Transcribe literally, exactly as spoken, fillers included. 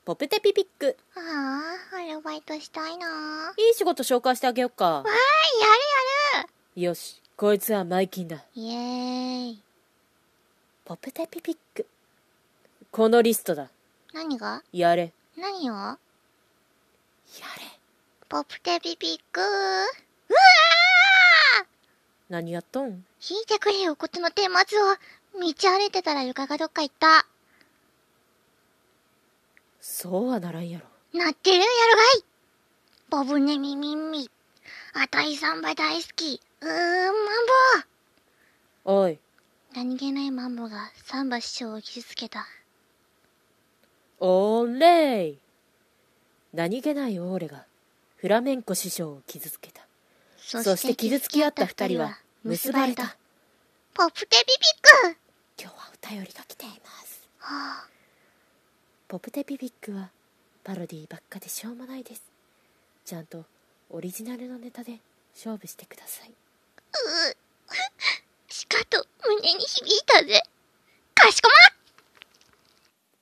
ポプテピピック。 ああ、アルバイトしたいな。 いい仕事紹介してあげよっか。 わーい、やるやる。 よし、こいつはマイキンだ。 イエーイ。 ポプテピピック。このリストだ。 何が？ やれ。 何を？ やれ。 ポプテピピック。うわー！ 何やっとん？ 引いてくれよ、ことの顛末を。道歩いてたら床がどっか行った。 そうはならんやろ。 なってるやろがい。ボブネミミンミ。あたいサンバ大好き。うーん、マンボ。 おい。 何気ないマンボがサンバ師匠を傷つけた。 おーれい。何気ないオーレがフラメンコ師匠を傷つけた。そして、そして傷つき合った二人は結ばれた。 ポプテピピック。 今日はお便りが来ています。 はあ、 ポプテピピックはパロディばっかでしょうもないです。ちゃんとオリジナルのネタで勝負してください。 ううしかと胸に響いたぜ。かしこまった。